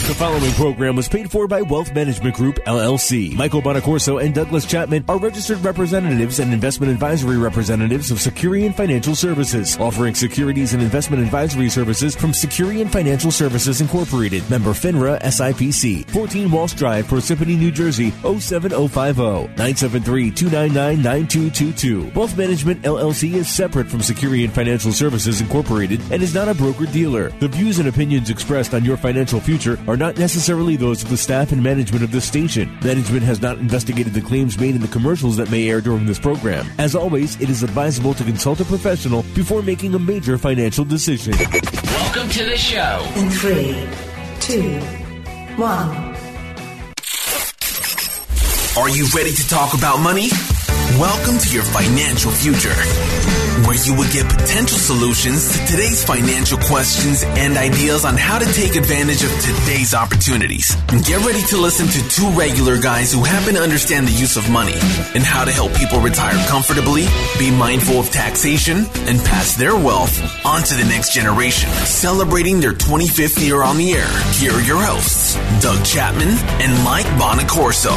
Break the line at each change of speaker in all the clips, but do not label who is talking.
The following program was paid for by Wealth Management Group, LLC. Michael Bonacorso and Douglas Chapman are registered representatives and investment advisory representatives of Securian Financial Services, offering securities and investment advisory services from Securian Financial Services Incorporated, member FINRA SIPC, 14 Walsh Drive, Parsippany, New Jersey, 07050, 973-299-9222. Wealth Management, LLC is separate from Securian Financial Services Incorporated and is not a broker-dealer. The views and opinions expressed on Your Financial Future are not necessarily those of the staff and management of this station. Management has not investigated the claims made in the commercials that may air during this program. As always, it is advisable to consult a professional before making a major financial decision.
Welcome to the show.
In 3, 2, 1.
Are you ready to talk about money? Welcome to Your Financial Future, where you will get potential solutions to today's financial questions and ideas on how to take advantage of today's opportunities. And get ready to listen to two regular guys who happen to understand the use of money and how to help people retire comfortably, be mindful of taxation, and pass their wealth on to the next generation. Celebrating their 25th year on the air, here are your hosts, Doug Chapman and Mike Bonacorso.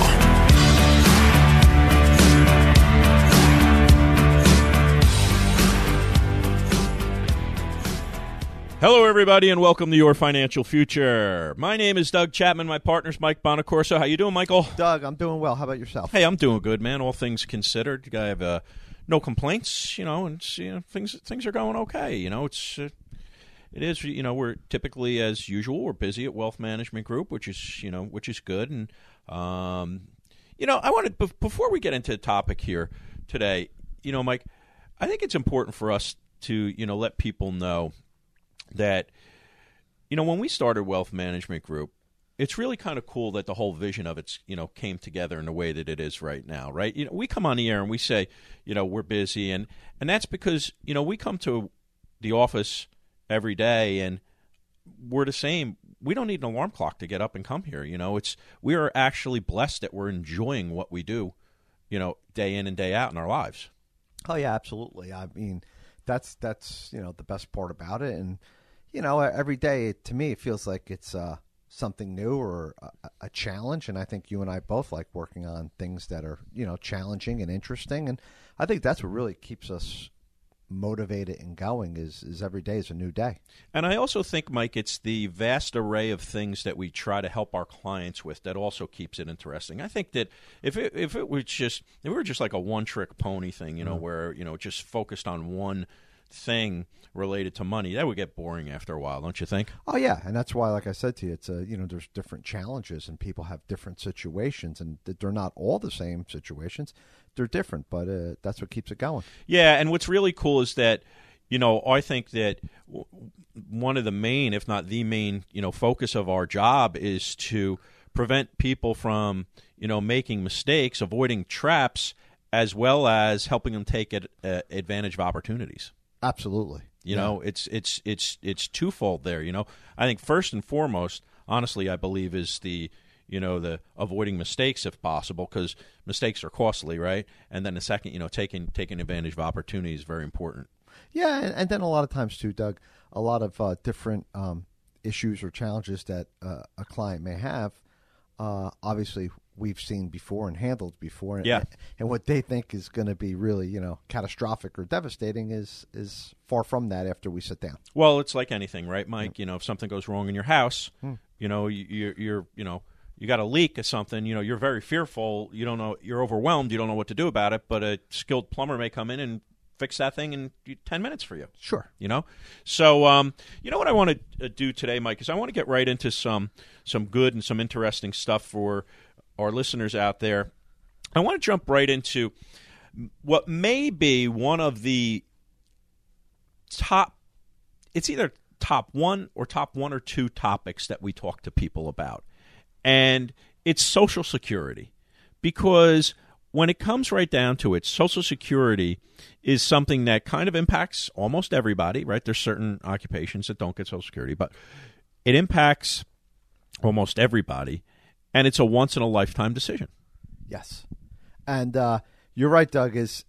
Hello, everybody, and welcome to Your Financial Future. My name is Doug Chapman. My partner's Mike Bonacorso. How you doing, Michael?
Doug, I'm doing well. How about yourself?
Hey, I'm doing good, man. All things considered, I have no complaints. And things are going okay. It is. We're typically, as usual, we're busy at Wealth Management Group, which is good. And I wanted before we get into the topic here today, Mike, I think it's important for us to let people know that, when we started Wealth Management Group, it's really kind of cool that the whole vision of it, came together in the way that it is right now, right? We come on the air and we say, we're busy, and that's because, we come to the office every day and we're the same. We don't need an alarm clock to get up and come here. We are actually blessed that we're enjoying what we do, day in and day out in our lives.
Oh, yeah, absolutely. I mean, that's the best part about it. And every day, to me, it feels like it's something new or a challenge. And I think you and I both like working on things that are, challenging and interesting. And I think that's what really keeps us motivated and going is every day is a new day.
And I also think, Mike, it's the vast array of things that we try to help our clients with that also keeps it interesting. I think that if we were just like a one-trick pony thing, where, just focused on one thing related to money, that would get boring after a while, don't you think?
Oh, yeah. And that's why, like I said to you, it's there's different challenges and people have different situations, and they're not all the same situations. They're different, but that's what keeps it going.
Yeah, and what's really cool is that, I think that one of the main, if not the main, focus of our job is to prevent people from, making mistakes, avoiding traps, as well as helping them take advantage of opportunities.
Absolutely.
It's twofold there. I think first and foremost, honestly, I believe is the avoiding mistakes if possible, because mistakes are costly, right? And then the second, taking advantage of opportunity is very important.
Yeah, and then a lot of times too, Doug, a lot of different issues or challenges that a client may have, obviously we've seen before and handled before.
Yeah.
And what they think is going to be really, catastrophic or devastating is far from that after we sit down.
Well, it's like anything, right, Mike? If something goes wrong in your house, you got a leak or something, you're very fearful. You don't know, you're overwhelmed. You don't know what to do about it, but a skilled plumber may come in and fix that thing in 10 minutes for you.
Sure.
So, what I want to do today, Mike, is I want to get right into some good and some interesting stuff for our listeners out there. I want to jump right into what may be one of the it's either top one or two topics that we talk to people about. And it's Social Security, because when it comes right down to it, Social Security is something that kind of impacts almost everybody, right? There's certain occupations that don't get Social Security, but it impacts almost everybody, and it's a once-in-a-lifetime decision.
Yes. And you're right, Doug, is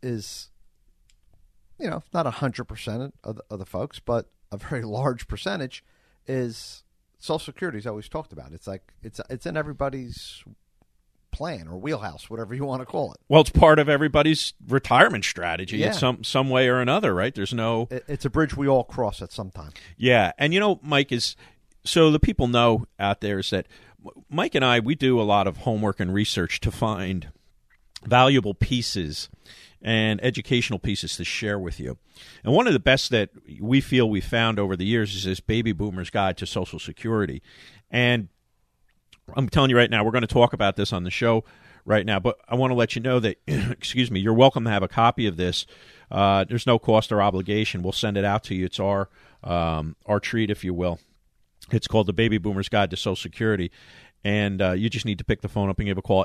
not 100% of the folks, but a very large percentage is Social Security is always talked about. It's like it's in everybody's plan or wheelhouse, whatever you want to call it.
Well, it's part of everybody's retirement strategy
Yeah.
in some way or another, right? There's no...
It's a bridge we all cross at some time.
Yeah, and Mike, so the people know out there is that Mike and I, we do a lot of homework and research to find valuable pieces and educational pieces to share with you. And one of the best that we feel we found over the years is this Baby Boomer's Guide to Social Security. And I'm telling you right now, we're going to talk about this on the show right now, but I want to let you know that, excuse me, you're welcome to have a copy of this. There's no cost or obligation. We'll send it out to you. It's our treat, if you will. It's called the Baby Boomer's Guide to Social Security. And you just need to pick the phone up and give a call,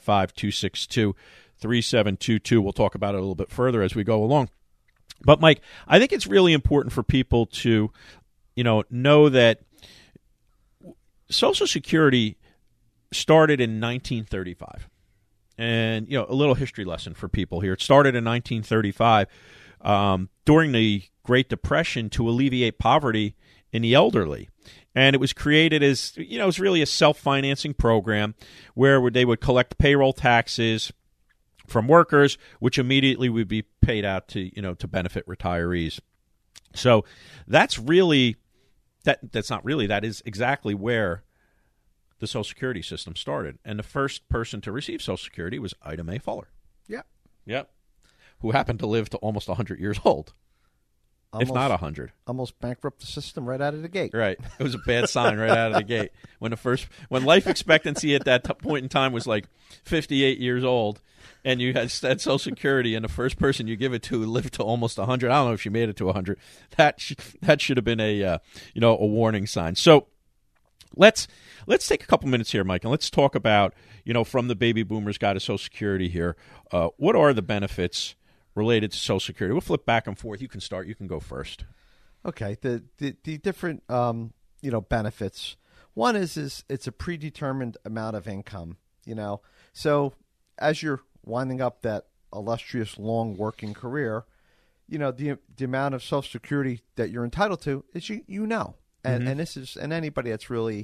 855-262-3722. We'll talk about it a little bit further as we go along. But, Mike, I think it's really important for people to, know that Social Security started in 1935. And, a little history lesson for people here. It started in 1935 during the Great Depression to alleviate poverty in the elderly. And it was created as, it was really a self-financing program where they would collect payroll taxes from workers, which immediately would be paid out to, to benefit retirees. So that's really, that is exactly where the Social Security system started. And the first person to receive Social Security was Ida Mae Fuller.
Yeah.
Yep. Who happened to live to almost 100 years old. If not 100.
Almost bankrupt the system right out of the gate.
Right. It was a bad sign right out of the gate. When life expectancy at that point in time was like 58 years old, and you had Social Security, and the first person you give it to lived to almost 100. I don't know if she made it to 100. That should have been a warning sign. So let's take a couple minutes here, Mike, and let's talk about, from the Baby Boomers Guide to Social Security here, what are the benefits related to Social Security? We'll flip back and forth. You can start. You can go first.
Okay. The different benefits. One is it's a predetermined amount of income. So as you're winding up that illustrious long working career, the amount of Social Security that you're entitled to is and this is, and anybody that's really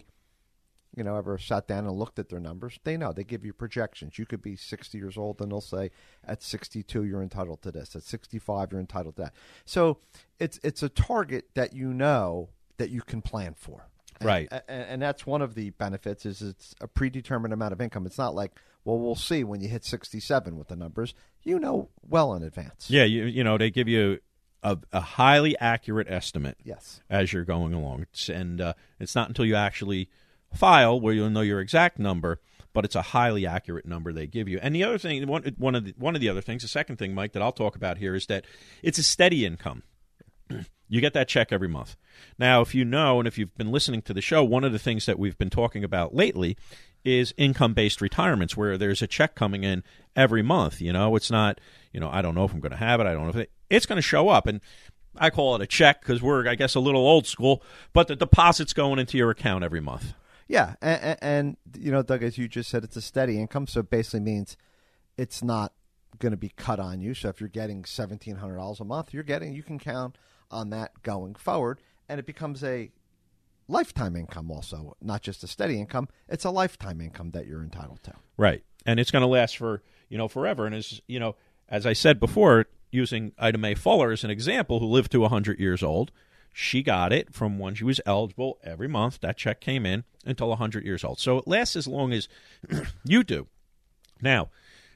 ever sat down and looked at their numbers, they know. They give you projections. You could be 60 years old, and they'll say, at 62, you're entitled to this. At 65, you're entitled to that. So it's a target that that you can plan for.
Right.
And that's one of the benefits is it's a predetermined amount of income. It's not like, well, we'll see when you hit 67 with the numbers. Well in advance.
Yeah, they give you a highly accurate estimate.
Yes. As
you're going along. It's not until you actually file where you'll know your exact number, but it's a highly accurate number they give you. And the other thing, one of the other things, the second thing, Mike, that I'll talk about here is that it's a steady income. You get that check every month. Now, if and if you've been listening to the show, one of the things that we've been talking about lately is income-based retirements, where there's a check coming in every month. It's not, I don't know if I'm going to have it. I don't know if it's going to show up. And I call it a check because we're, I guess, a little old school, but the deposit's going into your account every month.
Yeah, and Doug, as you just said, it's a steady income, so it basically means it's not going to be cut on you. So if you're getting $1,700 a month, you can count on that going forward, and it becomes a lifetime income also, not just a steady income. It's a lifetime income that you're entitled to.
Right, and it's going to last for forever. And as I said before, using Ida Mae Fuller as an example, who lived to 100 years old. She got it from when she was eligible every month. That check came in until 100 years old. So it lasts as long as you do. Now,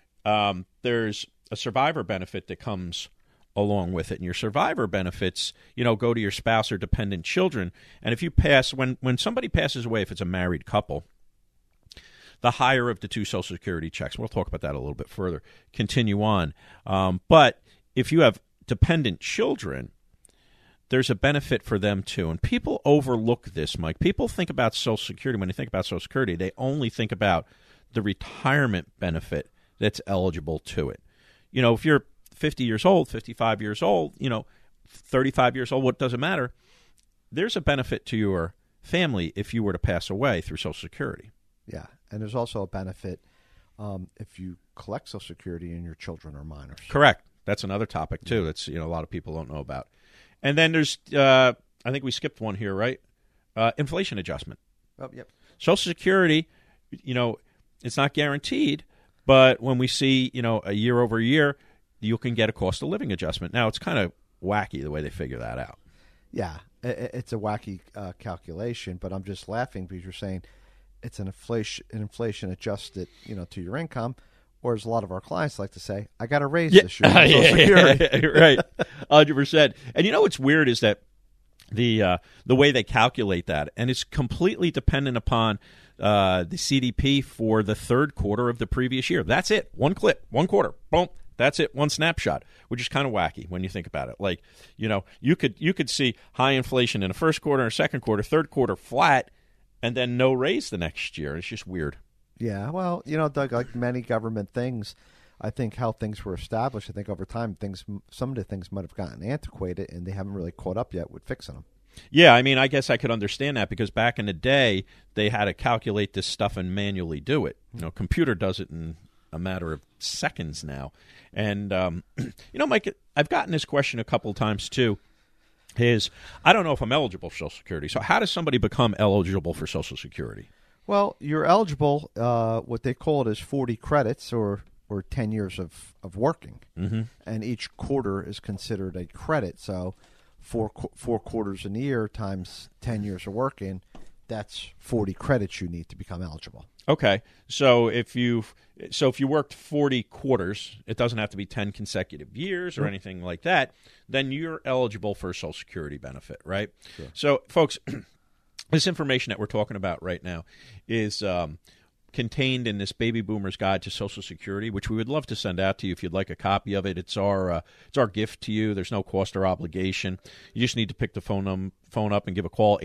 there's a survivor benefit that comes along with it. And your survivor benefits, go to your spouse or dependent children. And if you pass, when somebody passes away, if it's a married couple, the higher of the two Social Security checks, we'll talk about that a little bit further, continue on. But if you have dependent children, there's a benefit for them, too. And people overlook this, Mike. People think about Social Security. When they think about Social Security, they only think about the retirement benefit that's eligible to it. If you're 50 years old, 55 years old, 35 years old, what doesn't matter, there's a benefit to your family if you were to pass away through Social Security.
Yeah, and there's also a benefit if you collect Social Security and your children are minors.
Correct. That's another topic, too, that's a lot of people don't know about. And then there's, I think we skipped one here, right? inflation adjustment.
Oh, yep.
Social Security, it's not guaranteed, but when we see, a year over year, you can get a cost of living adjustment. Now, it's kind of wacky the way they figure that out.
Yeah, it's a wacky calculation, but I'm just laughing because you're saying it's an inflation adjusted, to your income, or as a lot of our clients like to say, I got a raise this year. Social Security.
Right, 100%. And what's weird is that the way they calculate that, and it's completely dependent upon the CDP for the third quarter of the previous year. That's it. One clip, one quarter, boom. That's it, one snapshot, which is kind of wacky when you think about it. Like, you could see high inflation in the first quarter and second quarter, third quarter flat, and then no raise the next year. It's just weird.
Yeah, well, Doug, like many government things, I think how things were established, I think over time some of the things might have gotten antiquated, and they haven't really caught up yet with fixing them.
Yeah, I guess I could understand that because back in the day, they had to calculate this stuff and manually do it. Computer does it in a matter of seconds now. And, Mike, I've gotten this question a couple of times, too, is I don't know if I'm eligible for Social Security. So how does somebody become eligible for Social Security?
Well, you're eligible, what they call it is 40 credits or 10 years of working.
Mm-hmm.
And each quarter is considered a credit. So four quarters in a year times 10 years of working, that's 40 credits you need to become eligible.
Okay, so if you worked 40 quarters, it doesn't have to be 10 consecutive years or anything like that, then you're eligible for a Social Security benefit, right?
Sure.
So, folks, this information that we're talking about right now is contained in this Baby Boomer's Guide to Social Security, which we would love to send out to you if you'd like a copy of it. It's our gift to you. There's no cost or obligation. You just need to pick the phone up and give a call,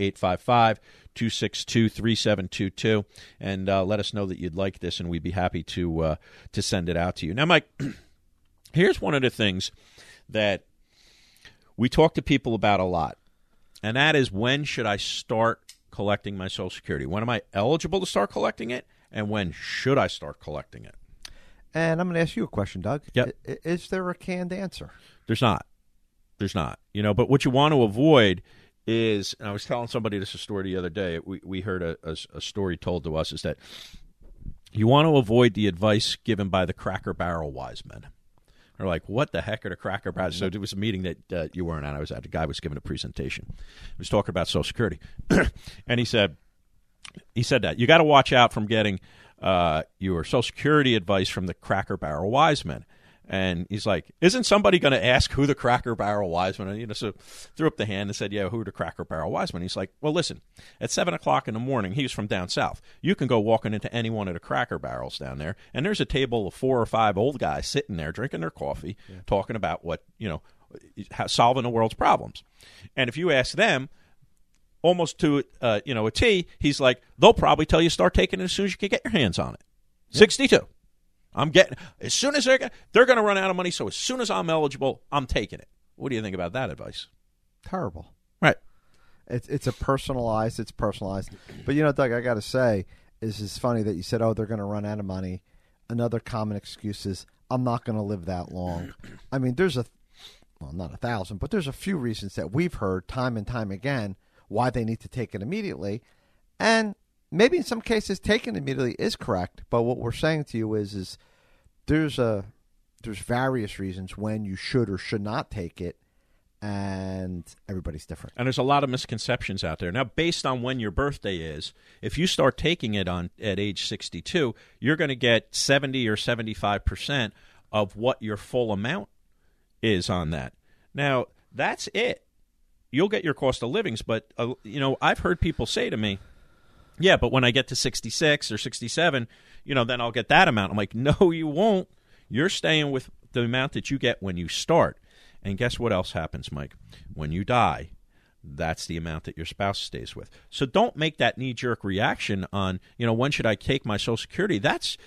855-262-3722, and let us know that you'd like this, and we'd be happy to send it out to you. Now, Mike, here's one of the things that we talk to people about a lot, and that is when should I start collecting my Social Security? When am I eligible to start collecting it? And when should I start collecting it?
And I'm going to ask you a question, Doug.
Yep.
Is there a canned answer?
There's not. But what you want to avoid is, and I was telling somebody this story the other day, we heard a story told to us, is that you want to avoid the advice given by the Cracker Barrel wise men. They're like, what the heck are the Cracker Barrel? So it was a meeting that you weren't at. I was at. The guy was giving a presentation. He was talking about Social Security. And he said that you got to watch out from getting your Social Security advice from the Cracker Barrel wise men. And he's like, isn't somebody going to ask who the Cracker Barrel wise men are? So threw up the hand and said, yeah, who are the Cracker Barrel wise men? He's like, well, listen, at 7 o'clock in the morning, he was from down south. You can go walking into any one of the Cracker Barrels down there, and there's a table of 4 or 5 old guys sitting there drinking their coffee, talking about what, solving the world's problems. And if you ask them, almost to a T, he's like, they'll probably tell you start taking it as soon as you can get your hands on it. Yep. 62. I'm getting, as soon as they're going to run out of money, so as soon as I'm eligible, I'm taking it. What do you think about that advice?
Terrible.
Right.
It's personalized. But, Doug, I got to say, it's funny that you said, they're going to run out of money. Another common excuse is, I'm not going to live that long. I mean, there's not 1,000, but there's a few reasons that we've heard time and time again why they need to take it immediately. And maybe in some cases taking it immediately is correct, but what we're saying to you is there's various reasons when you should or should not take it, and everybody's different.
And there's a lot of misconceptions out there. Now, based on when your birthday is, if you start taking it at age 62, you're going to get 70 or 75% of what your full amount is on that. Now, that's it. You'll get your cost of livings, but I've heard people say to me, yeah, but when I get to 66 or 67, then I'll get that amount. I'm like, no, you won't. You're staying with the amount that you get when you start. And guess what else happens, Mike? When you die, that's the amount that your spouse stays with. So don't make that knee-jerk reaction on, when should I take my Social Security?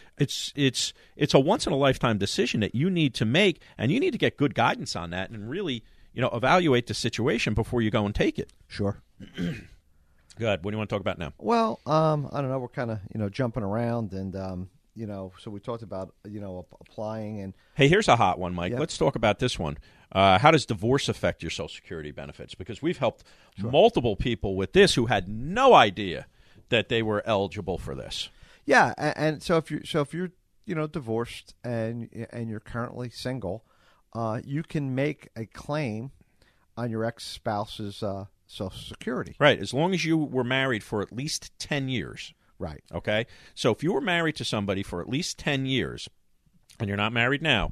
It's a once-in-a-lifetime decision that you need to make, and you need to get good guidance on that and really, evaluate the situation before you go and take it.
Sure.
Good. What do you want to talk about now?
Well, I don't know. We're kind of, jumping around, and, so we talked about, applying and.
Hey, here's a hot one, Mike.
Yep.
Let's talk about this one. How does divorce affect your Social Security benefits? Because we've helped multiple people with this who had no idea that they were eligible for this.
Yeah, and so if you're divorced and you're currently single, you can make a claim on your ex-spouse's Social Security.
Right, as long as you were married for at least 10 years.
Right.
Okay? So if you were married to somebody for at least 10 years and you're not married now,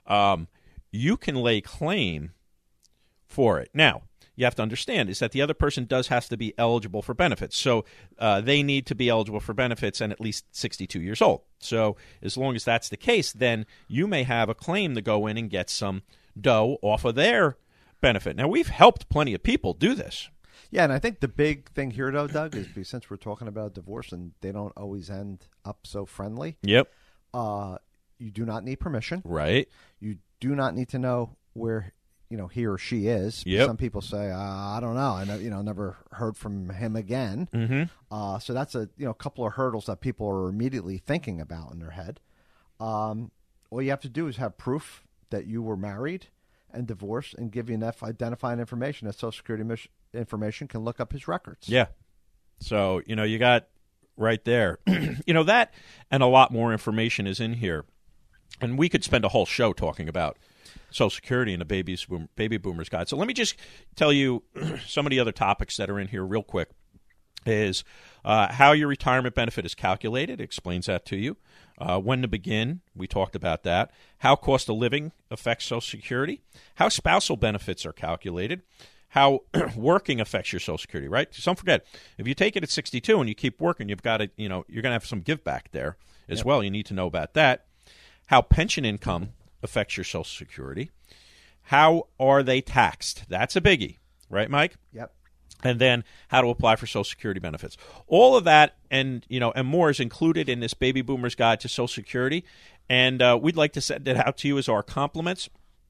you can lay claim for it. Now, you have to understand is that the other person has to be eligible for benefits. So they need to be eligible for benefits and at least 62 years old. So as long as that's the case, then you may have a claim to go in and get some dough off of their benefit. Now, we've helped plenty of people do this.
Yeah, and I think the big thing here, though, Doug, is since we're talking about divorce and they don't always end up so friendly.
Yep.
You do not need permission.
Right.
You do not need to know where he or she is.
Yep.
Some people say, I don't know. I never heard from him again.
Mm-hmm.
So that's a couple of hurdles that people are immediately thinking about in their head. All you have to do is have proof that you were married and divorced and give you enough identifying information that Social Security information can look up his records.
Yeah. So, you got right there. That and a lot more information is in here. And we could spend a whole show talking about Social Security and the Baby Boomers Guide. So let me just tell you some of the other topics that are in here real quick. Is how your retirement benefit is calculated. It explains that to you. When to begin, we talked about that. How cost of living affects Social Security. How spousal benefits are calculated. How working affects your Social Security, right? Don't forget, if you take it at 62 and you keep working, you've got to, you're going to have some give back there as well. You need to know about that. How pension income affects your Social Security. How are they taxed? That's a biggie, right, Mike?
Yep.
And then how to apply for Social Security benefits. All of that and more is included in this Baby Boomers Guide to Social Security. And we'd like to send it out to you as our compliments.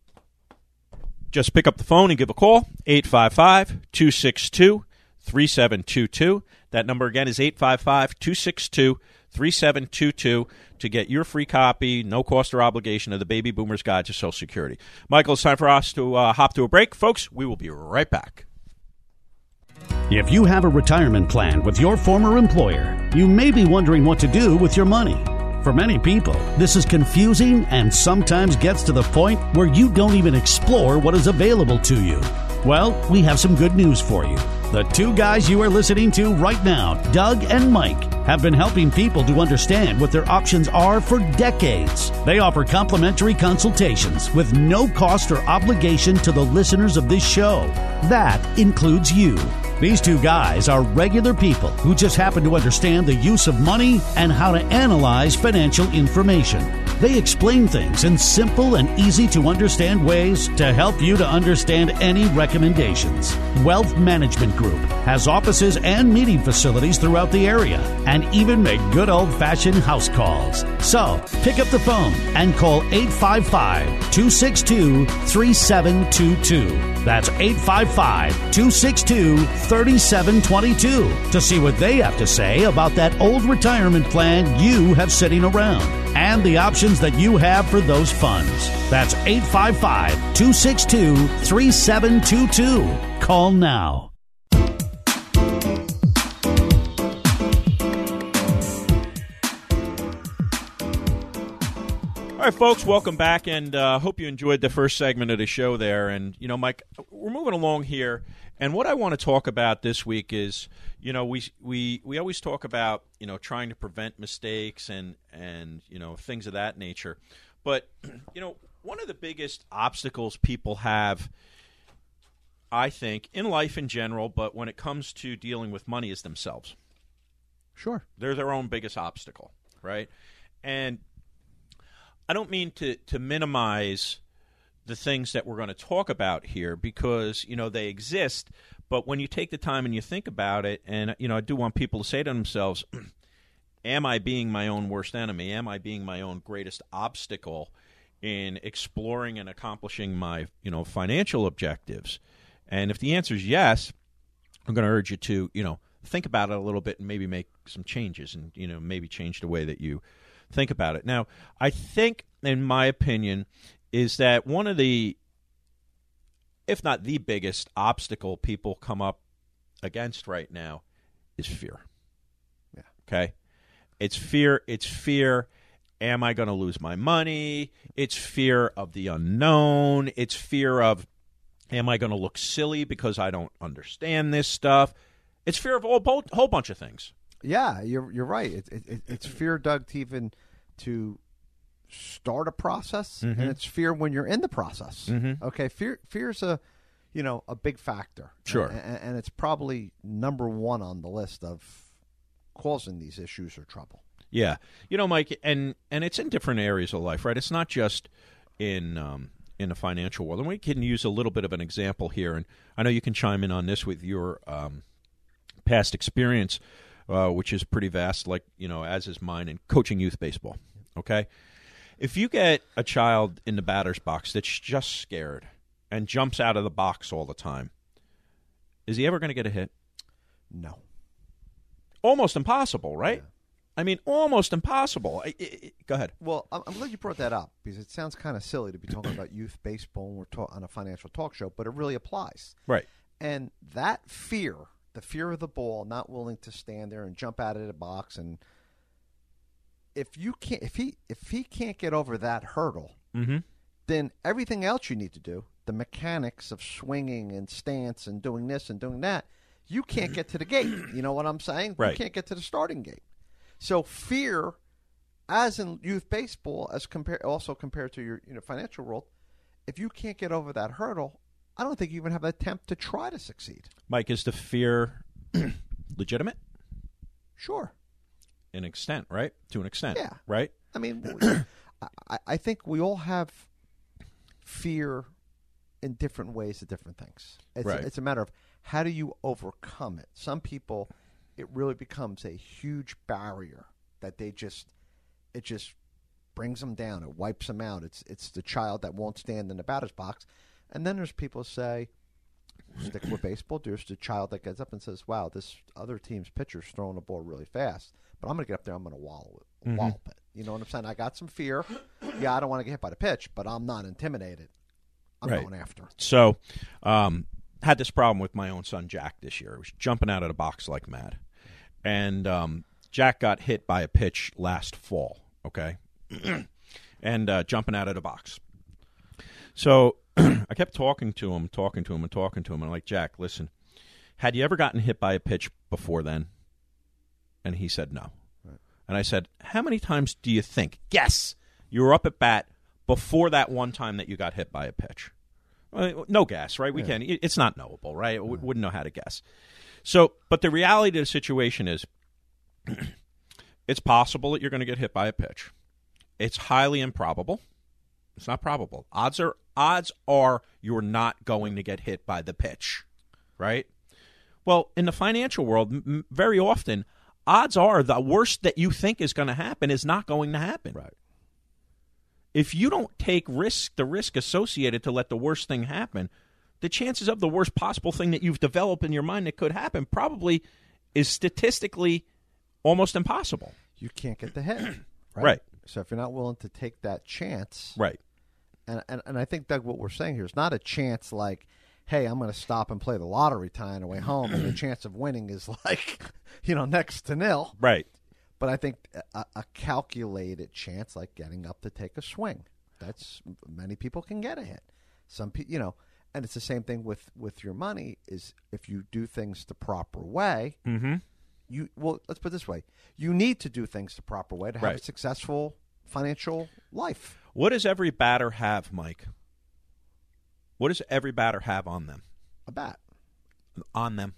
Just pick up the phone and give a call, 855-262-3722. That number again is 855-262-3722 to get your free copy, no cost or obligation, of the Baby Boomers Guide to Social Security. Michael, it's time for us to hop to a break. Folks, we will be right back.
If you have a retirement plan with your former employer, you may be wondering what to do with your money. For many people, this is confusing and sometimes gets to the point where you don't even explore what is available to you. Well, we have some good news for you. The two guys you are listening to right now, Doug and Mike, have been helping people to understand what their options are for decades. They offer complimentary consultations with no cost or obligation to the listeners of this show. That includes you. These two guys are regular people who just happen to understand the use of money and how to analyze financial information. They explain things in simple and easy to understand ways to help you to understand any recommendations. Wealth Management Group has offices and meeting facilities throughout the area and even make good old-fashioned house calls. So, pick up the phone and call 855-262-3722. That's 855-262-3722 to see what they have to say about that old retirement plan you have sitting around and the options that you have for those funds. That's 855-262-3722. Call now.
All right, folks, welcome back, and hope you enjoyed the first segment of the show there. And, Mike, we're moving along here, and what I want to talk about this week is, we always talk about, trying to prevent mistakes and things of that nature. But, one of the biggest obstacles people have, I think, in life in general, but when it comes to dealing with money, is themselves.
Sure.
They're their own biggest obstacle, right? And I don't mean to minimize the things that we're going to talk about here because, they exist. But when you take the time and you think about it, and, I do want people to say to themselves, am I being my own worst enemy? Am I being my own greatest obstacle in exploring and accomplishing my, financial objectives? And if the answer is yes, I'm going to urge you to, think about it a little bit and maybe make some changes and, maybe change the way that you think about it. Now, I think, in my opinion, is that one of the, if not the biggest obstacle people come up against right now is fear.
Yeah.
Okay? It's fear. It's fear. Am I going to lose my money? It's fear of the unknown. It's fear of, am I going to look silly because I don't understand this stuff? It's fear of a whole bunch of things.
Yeah, you're right. It's fear, Doug, to start a process, and it's fear when you're in the process. Okay, fear's a big factor.
Sure,
and it's probably number one on the list of causing these issues or trouble.
Yeah, Mike, and it's in different areas of life, right? It's not just in the financial world, and we can use a little bit of an example here. And I know you can chime in on this with your past experience, which is pretty vast, like, as is mine in coaching youth baseball, okay? If you get a child in the batter's box that's just scared and jumps out of the box all the time, is he ever going to get a hit?
No.
Almost impossible, right?
Yeah.
I mean, almost impossible. Go ahead.
Well, I'm glad you brought that up because it sounds kind of silly to be talking about youth baseball when we're on a financial talk show, but it really applies.
Right.
And that fear, the fear of the ball, not willing to stand there and jump out of the box, and if he can't get over that hurdle, then everything else you need to do, the mechanics of swinging and stance and doing this and doing that, you can't get to the gate. You know what I'm saying?
Right.
You can't get to the starting gate. So fear, as in youth baseball, also compared to your financial world, if you can't get over that hurdle, I don't think you even have an attempt to try to succeed.
Mike, is the fear legitimate?
Sure.
To an extent, right?
Yeah.
Right?
I mean, I think we all have fear in different ways of different things. It's a matter of how do you overcome it. Some people, it really becomes a huge barrier that it just brings them down. It wipes them out. It's the child that won't stand in the batter's box. And then there's people who say, stick with baseball. There's the child that gets up and says, wow, this other team's pitcher's throwing the ball really fast, but I'm going to get up there, I'm going to wallop it. You know what I'm saying? I got some fear. Yeah, I don't want to get hit by the pitch, but I'm not intimidated. I'm going after.
So, had this problem with my own son, Jack, this year. He was jumping out of the box like mad. And Jack got hit by a pitch last fall, okay? And jumping out of the box. So I kept talking to him. I'm like, Jack, listen, had you ever gotten hit by a pitch before then? And he said no. Right. And I said, how many times do you think, guess, you were up at bat before that one time that you got hit by a pitch? Well, no guess, right? We can't. It's not knowable, right? We wouldn't know how to guess. So, but the reality of the situation is it's possible that you're going to get hit by a pitch. It's highly improbable. It's not probable. Odds are you're not going to get hit by the pitch, right? Well, in the financial world, very often, odds are the worst that you think is going to happen is not going to happen.
Right.
If you don't take the risk associated to let the worst thing happen, the chances of the worst possible thing that you've developed in your mind that could happen probably is statistically almost impossible.
You can't get the hit.
Right.
So if you're not willing to take that chance.
Right.
And I think, Doug, what we're saying here is not a chance like, hey, I'm going to stop and play the lottery tie on the way home, and the chance of winning is like, next to nil.
Right.
But I think a calculated chance, like getting up to take a swing, many people can get a hit. Some people, and it's the same thing with your money. Is if you do things the proper way, let's put it this way: you need to do things the proper way to have a successful financial life.
What does every batter have, Mike? What does every batter have on them?
A bat.
On them.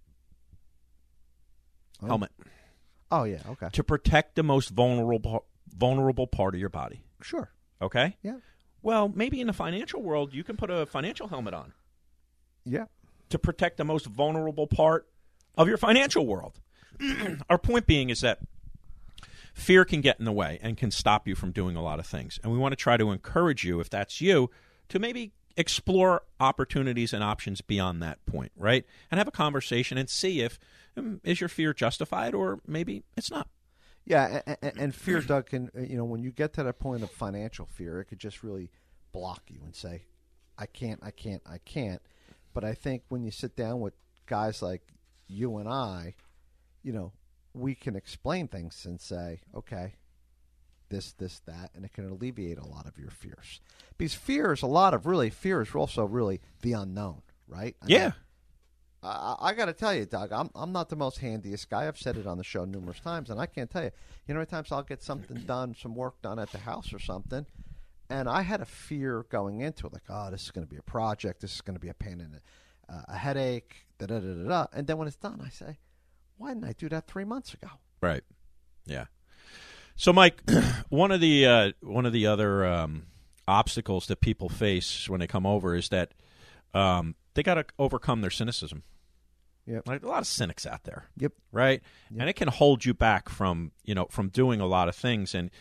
Helmet.
Oh, yeah, okay.
To protect the most vulnerable part of your body.
Sure.
Okay?
Yeah.
Well, maybe in the financial world, you can put a financial helmet on.
Yeah.
To protect the most vulnerable part of your financial world. Our point being is that fear can get in the way and can stop you from doing a lot of things. And we want to try to encourage you, if that's you, to maybe explore opportunities and options beyond that point, right? And have a conversation and see if is your fear justified, or maybe it's not.
Yeah, and fear, Doug, can, when you get to that point of financial fear, it could just really block you and say, I can't. But I think when you sit down with guys like you and I, we can explain things and say, okay, this, that, and it can alleviate a lot of your fears. Because fear is also really the unknown, right? I got to tell you, Doug, I'm not the most handiest guy. I've said it on the show numerous times, and I can't tell you. How many times I'll get something done, some work done at the house or something, and I had a fear going into it, like, oh, this is going to be a project, this is going to be a pain in a headache, da-da-da-da-da. And then when it's done, I say, why didn't I do that 3 months ago?
Right. Yeah. So, Mike, one of the other obstacles that people face when they come over is that they got to overcome their cynicism.
Yep.
Like a lot of cynics out there.
Yep.
Right?
Yep.
And it can hold you back from doing a lot of things. And,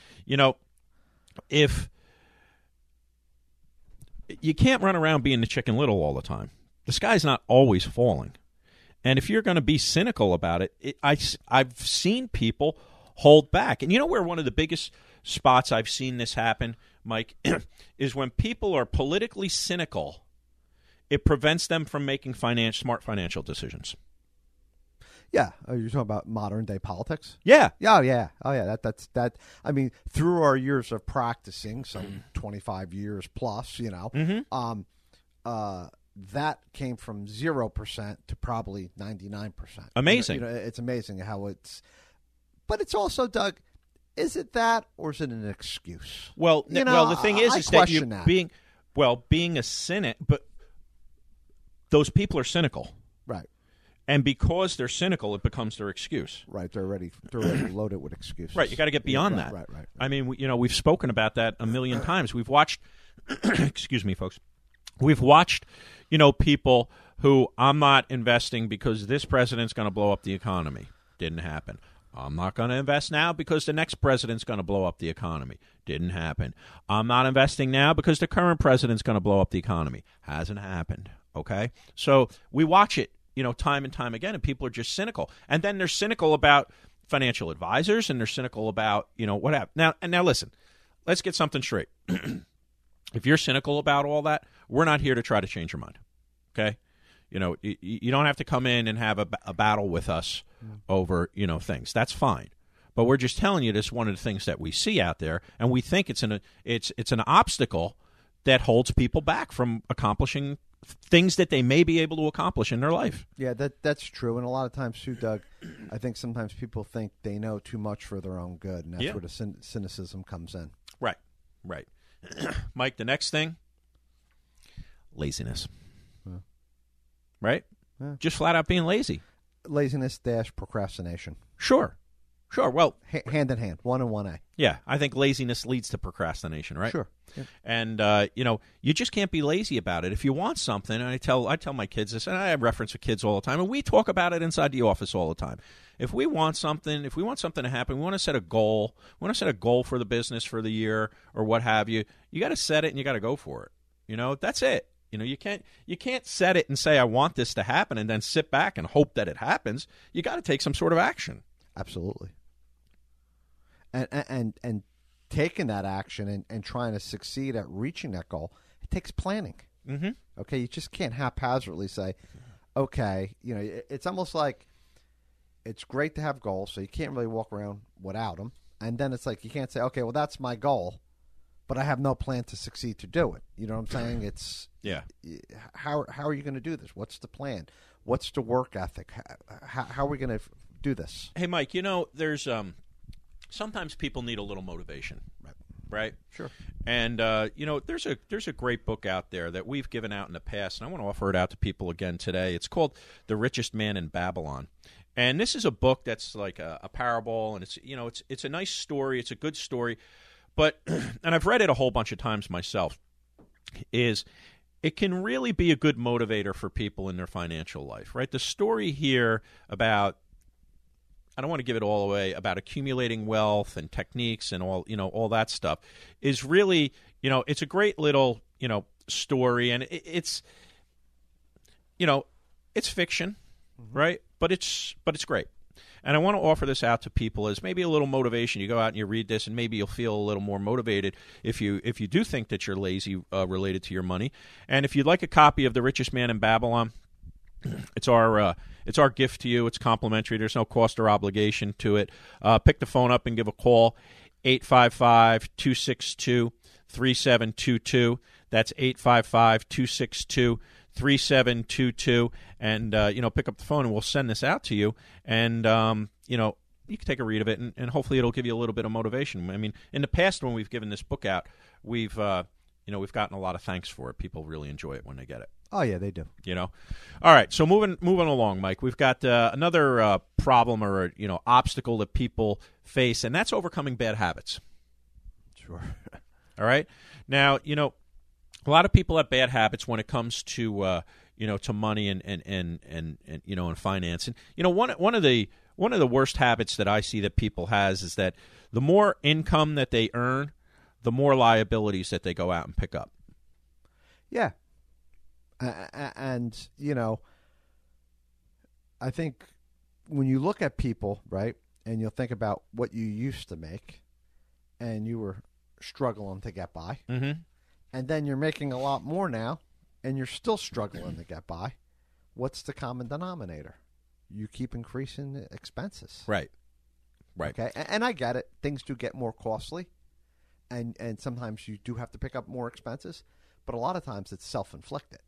if you can't run around being the Chicken Little all the time. The sky's not always falling. And if you're going to be cynical about it, I've seen people hold back. And you know where one of the biggest spots I've seen this happen, Mike, is when people are politically cynical, it prevents them from making smart financial decisions.
Yeah, you're talking about modern day politics.
Yeah.
Oh yeah. That's. I mean, through our years of practicing, some 25 years plus, that came from 0% to probably 99%.
Amazing.
It's amazing how it's. But it's also, Doug, is it that or is it an excuse?
Well, the thing is that you being a cynic, but those people are cynical.
Right.
And because they're cynical, it becomes their excuse.
Right. They're already loaded with excuses.
Right. You got to get beyond that.
Right.
I mean, we've spoken about that a million times. We've watched, excuse me, folks. We've watched, people who, I'm not investing because this president's going to blow up the economy. Didn't happen. I'm not going to invest now because the next president's going to blow up the economy. Didn't happen. I'm not investing now because the current president's going to blow up the economy. Hasn't happened. Okay? So we watch it, time and time again, and people are just cynical. And then they're cynical about financial advisors, and they're cynical about, what happened. Now listen, let's get something straight. If you're cynical about all that, we're not here to try to change your mind. Okay? You don't have to come in and have a battle with us over, things. That's fine. But we're just telling you this is one of the things that we see out there, and we think it's an obstacle that holds people back from accomplishing things that they may be able to accomplish in their life.
Yeah, that's true. And a lot of times too, Doug, I think sometimes people think they know too much for their own good, and that's where the cynicism comes in.
Right. Mike, the next thing, laziness. Right? Yeah. Just flat out being lazy.
Laziness - procrastination.
Sure. Well,
hand in hand, 1 and 1A.
Yeah, I think laziness leads to procrastination, right?
Sure. Yeah.
And you just can't be lazy about it. If you want something, and I tell my kids this, and I have reference with kids all the time, and we talk about it inside the office all the time. If we want something to happen, we want to set a goal. We want to set a goal for the business for the year or what have you. You got to set it and you got to go for it. That's it. You can't set it and say I want this to happen and then sit back and hope that it happens. You got to take some sort of action.
Absolutely. And taking that action and trying to succeed at reaching that goal, it takes planning.
Mm-hmm.
Okay, you just can't haphazardly say, okay, it's almost like it's great to have goals, so you can't really walk around without them. And then it's like you can't say, okay, well, that's my goal, but I have no plan to succeed to do it. You know what I'm saying? It's how are you going to do this? What's the plan? What's the work ethic? How are we going to do this?
Hey, Mike, there's sometimes people need a little motivation, right?
Sure.
And there's a great book out there that we've given out in the past, and I want to offer it out to people again today. It's called The Richest Man in Babylon. And this is a book that's like a parable, and it's a nice story. It's a good story. But, and I've read it a whole bunch of times myself, it can really be a good motivator for people in their financial life, right? The story here about, I don't want to give it all away, about accumulating wealth and techniques and all that stuff is really, it's a great little, story, and it's fiction. right? But it's great. And I want to offer this out to people as maybe a little motivation. You go out and you read this, and maybe you'll feel a little more motivated if you do think that you're lazy related to your money. And if you'd like a copy of The Richest Man in Babylon, it's our gift to you. It's complimentary. There's no cost or obligation to it. Pick the phone up and give a call, 855-262-3722. That's 855-262-3722. And, pick up the phone and we'll send this out to you. And, you can take a read of it and hopefully it'll give you a little bit of motivation. I mean, in the past when we've given this book out, we've gotten a lot of thanks for it. People really enjoy it when they get it.
Oh, yeah, they do.
All right, so moving along, Mike, we've got another problem or, obstacle that people face, and that's overcoming bad habits.
Sure. All
right? Now, a lot of people have bad habits when it comes to, to money and finance. And, one of the worst habits that I see that people has is that the more income that they earn, the more liabilities that they go out and pick up.
Yeah. And, I think when you look at people, right, and you'll think about what you used to make and you were struggling to get by,
mm-hmm.
and then you're making a lot more now and you're still struggling to get by, what's the common denominator? You keep increasing expenses.
Right.
Okay, and I get it. Things do get more costly, and sometimes you do have to pick up more expenses, but a lot of times it's self-inflicted.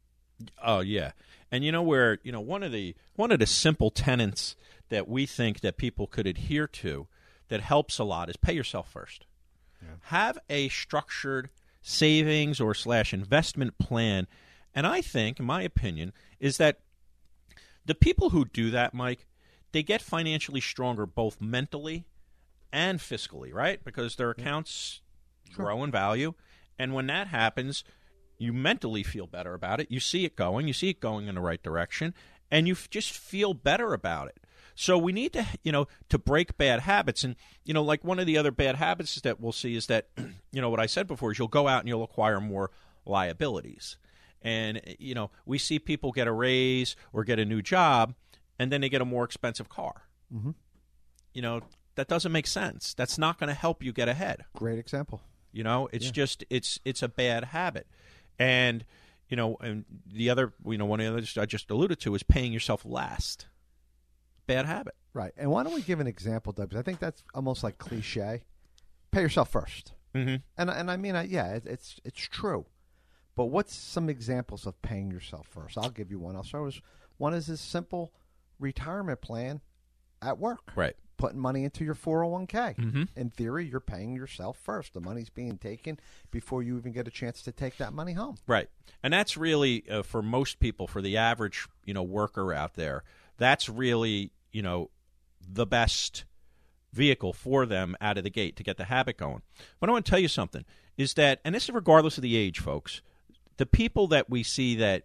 Oh yeah, and where one of the simple tenets that we think that people could adhere to that helps a lot is pay yourself first. Yeah. Have a structured savings or / investment plan, and I think, in my opinion, is that the people who do that, Mike, they get financially stronger both mentally and fiscally, right? Because their accounts grow in value, and when that happens, you mentally feel better about it. You see it going in the right direction, and you just feel better about it. So we need to, to break bad habits. And, like one of the other bad habits that we'll see is that, what I said before is you'll go out and you'll acquire more liabilities. And, we see people get a raise or get a new job, and then they get a more expensive car.
Mm-hmm.
That doesn't make sense. That's not going to help you get ahead.
Great example.
It's just, it's a bad habit. And, and the other, one of the others I just alluded to is paying yourself last. Bad habit.
Right. And why don't we give an example, Doug? Because I think that's almost like cliche. Pay yourself first.
Mm-hmm.
And I mean, it's true. But what's some examples of paying yourself first? I'll give you one. I'll start with one is this simple retirement plan at work.
Right.
Putting money into your 401k.
Mm-hmm.
In theory, you're paying yourself first. The money's being taken before you even get a chance to take that money home.
Right. And that's really, for most people, for the average, worker out there, that's really, the best vehicle for them out of the gate to get the habit going. But I want to tell you something, is that, and this is regardless of the age, folks, the people that we see that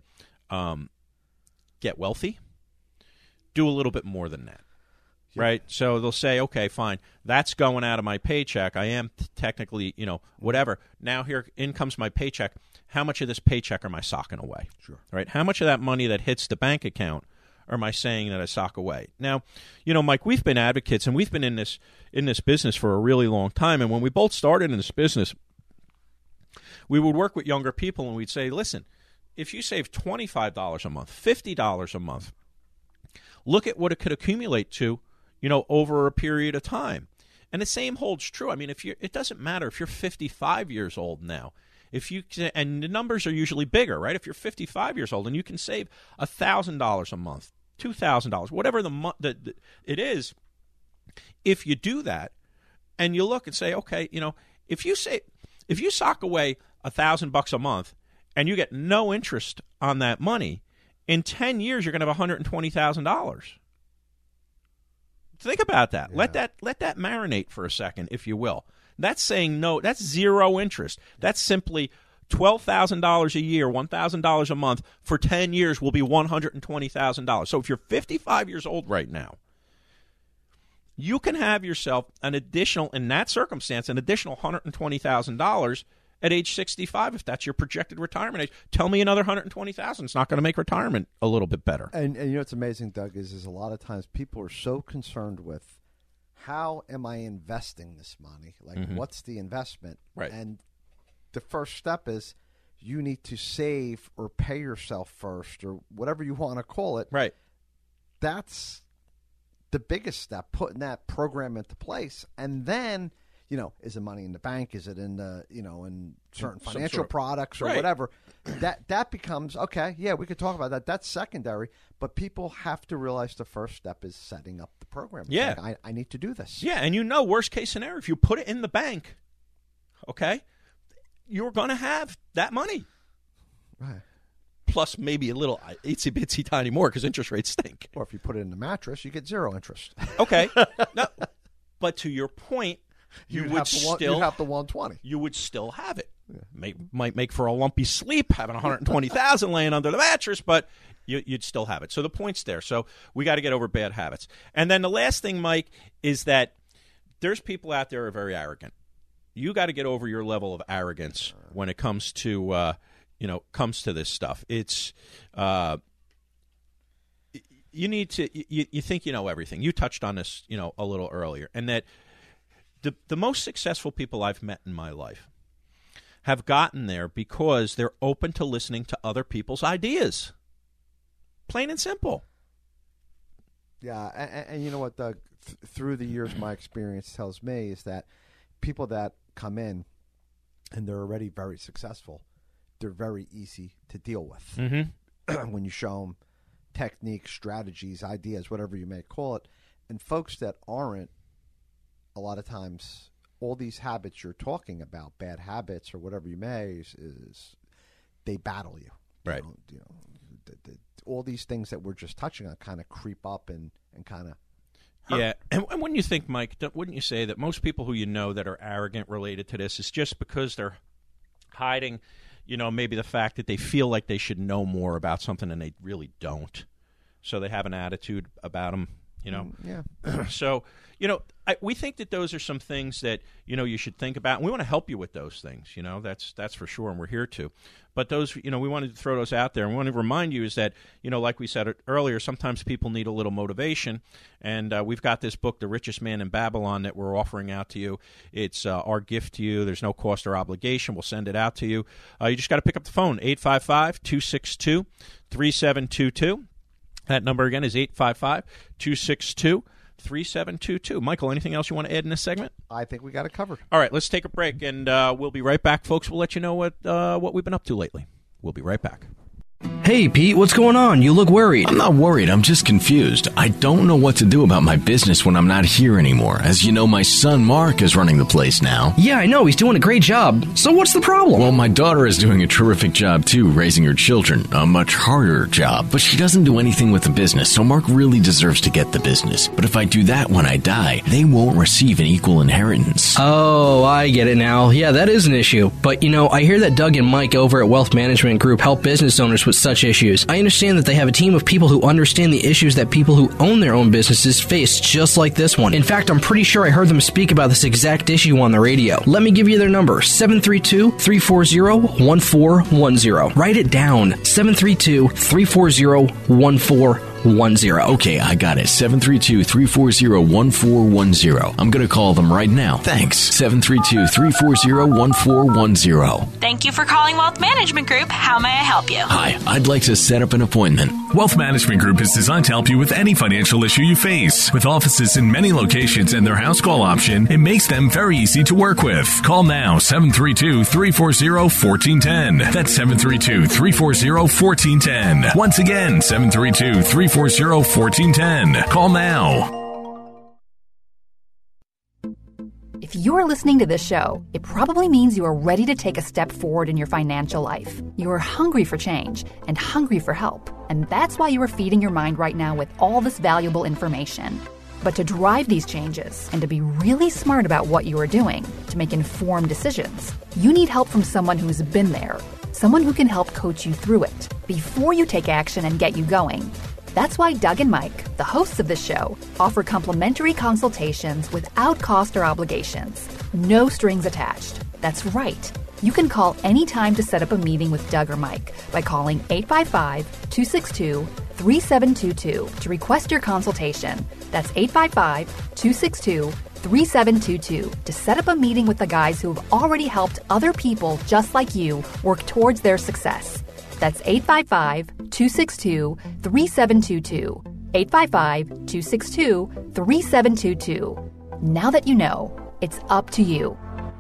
get wealthy do a little bit more than that. Right? So they'll say, okay, fine, that's going out of my paycheck. I am technically, whatever. Now here, in comes my paycheck. How much of this paycheck am I socking away?
Sure.
Right? How much of that money that hits the bank account am I saying that I sock away? Now, Mike, we've been advocates, and we've been in this business for a really long time. And when we both started in this business, we would work with younger people, and we'd say, listen, if you save $25 a month, $50 a month, look at what it could accumulate to, over a period of time. And the same holds true. I mean, it doesn't matter if you're 55 years old now. And the numbers are usually bigger, right? If you're 55 years old and you can save $1,000 a month, $2,000, whatever it is, if you do that and you look and say, okay, if you sock away $1,000 a month and you get no interest on that money, in 10 years you're going to have $120,000. Think about that. Yeah. Let that marinate for a second, if you will. That's saying no. That's zero interest. That's simply $12,000 a year, $1,000 a month for 10 years will be $120,000. So if you're 55 years old right now, you can have yourself in that circumstance, an additional $120,000 at age 65 if that's your projected retirement age. Tell me another $120,000. It's not going to make retirement a little bit better.
And you know what's amazing, Doug, is a lot of times people are so concerned with how am I investing this money? Like, what's the investment?
Right.
And the first step is you need to save or pay yourself first or whatever you want to call it.
Right.
That's the biggest step, putting that program into place. And then, you know, is it money in the bank? Is it in the, you know, in certain financial products or whatever? That becomes, okay, yeah, we could talk about that. That's secondary. But people have to realize the first step is setting up the program. It's
Yeah.
like, I need to do this.
Yeah, and you know, worst case scenario, if you put it in the bank, okay, you're going to have that money.
Right.
Plus maybe a little itsy-bitsy tiny more because interest rates stink.
Or if you put it in the mattress, you get 0 interest.
Okay. No, but to your point, you would
have the 120.
You would still have it. Yeah. Might make for a lumpy sleep having $120,000 laying under the mattress, but you'd still have it. So the point's there. So we got to get over bad habits. And then the last thing, Mike, is that there's people out there who are very arrogant. You got to get over your level of arrogance when it comes to comes to this stuff. It's you need to you think you know everything. You touched on this, you know, a little earlier, and that the most successful people I've met in my life have gotten there because they're open to listening to other people's ideas. Plain and simple.
Yeah, and you know what, Doug? Through the years, my experience tells me is that people that come in and they're already very successful, they're very easy to deal with. Mm-hmm. When you show them techniques, strategies, ideas, whatever you may call it. And folks that aren't, a lot of times, all these habits you're talking about, bad habits or whatever you may, is they battle you.
Right.
You know, all these things that we're just touching on kind of creep up and kind of hurt.
Yeah, and wouldn't you think, Mike, wouldn't you say that most people who you know that are arrogant related to this is just because they're hiding, you know, maybe the fact that they feel like they should know more about something and they really don't. So they have an attitude about them, you know.
Yeah.
So, you know, we think that those are some things that, you know, you should think about. And we want to help you with those things, you know, that's for sure, and we're here to. But those, you know, we wanted to throw those out there. And we want to remind you is that, you know, like we said earlier, sometimes people need a little motivation. And we've got this book, The Richest Man in Babylon, that we're offering out to you. It's our gift to you. There's no cost or obligation. We'll send it out to you. You just got to pick up the phone, 855-262-3722. That number again is 855-262-3722. Michael, anything else you want to add in this segment?
I think we got it covered.
All right, let's take a break, and we'll be right back, folks. We'll let you know what we've been up to lately. We'll be right back.
Hey, Pete, what's going on? You look worried.
I'm not worried. I'm just confused. I don't know what to do about my business when I'm not here anymore. As you know, my son Mark is running the place now.
Yeah, I know. He's doing a great job. So what's the problem?
Well, my daughter is doing a terrific job, too, raising her children. A much harder job. But she doesn't do anything with the business, so Mark really deserves to get the business. But if I do that when I die, they won't receive an equal inheritance.
Oh, I get it now. Yeah, that is an issue. But, you know, I hear that Doug and Mike over at Wealth Management Group help business owners with such issues. I understand that they have a team of people who understand the issues that people who own their own businesses face, just like this one. In fact, I'm pretty sure I heard them speak about this exact issue on the radio. Let me give you their number, 732-340-1410. Write it down, 732-340-1410.
Okay, I got it. 732-340-1410. I'm going to call them right now. Thanks. 732-340-1410.
Thank you for calling Wealth Management Group. How may I help you?
Hi, I'd like to set up an appointment.
Wealth Management Group is designed to help you with any financial issue you face. With offices in many locations and their house call option, it makes them very easy to work with. Call now, 732-340-1410. That's 732-340-1410. Once again, 732-340-1410. Call now.
If you're listening to this show, it probably means you are ready to take a step forward in your financial life. You are hungry for change and hungry for help, and that's why you are feeding your mind right now with all this valuable information. But to drive these changes and to be really smart about what you are doing, to make informed decisions, you need help from someone who's been there, someone who can help coach you through it before you take action and get you going. That's why Doug and Mike, the hosts of this show, offer complimentary consultations without cost or obligations. No strings attached. That's right. You can call anytime to set up a meeting with Doug or Mike by calling 855-262-3722 to request your consultation. That's 855-262-3722 to set up a meeting with the guys who have already helped other people just like you work towards their success. That's 855-262-3722. 855-262-3722. Now that you know, it's up to you.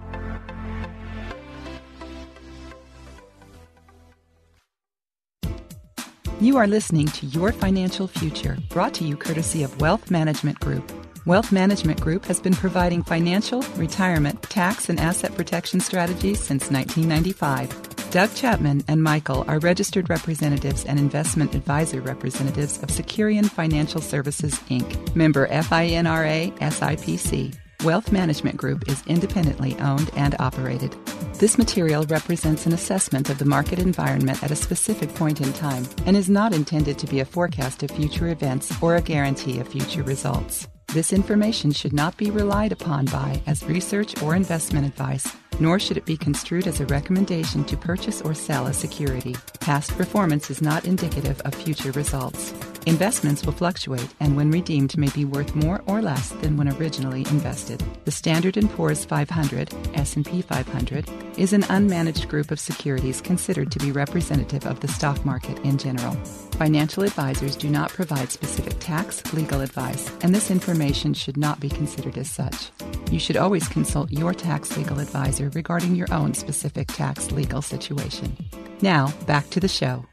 You are listening to Your Financial Future, brought to you courtesy of Wealth Management Group. Wealth Management Group has been providing financial, retirement, tax, and asset protection strategies since 1995. Doug Chapman and Michael are registered representatives and investment advisor representatives of Securian Financial Services, Inc., member FINRA SIPC. Wealth Management Group is independently owned and operated. This material represents an assessment of the market environment at a specific point in time and is not intended to be a forecast of future events or a guarantee of future results. This information should not be relied upon by as research or investment advice, nor should it be construed as a recommendation to purchase or sell a security. Past performance is not indicative of future results. Investments will fluctuate and when redeemed may be worth more or less than when originally invested. The Standard & Poor's 500, S&P 500, is an unmanaged group of securities considered to be representative of the stock market in general. Financial advisors do not provide specific tax, legal advice, and this information should not be considered as such. You should always consult your tax legal advisor regarding your own specific tax legal situation. Now, back to the show.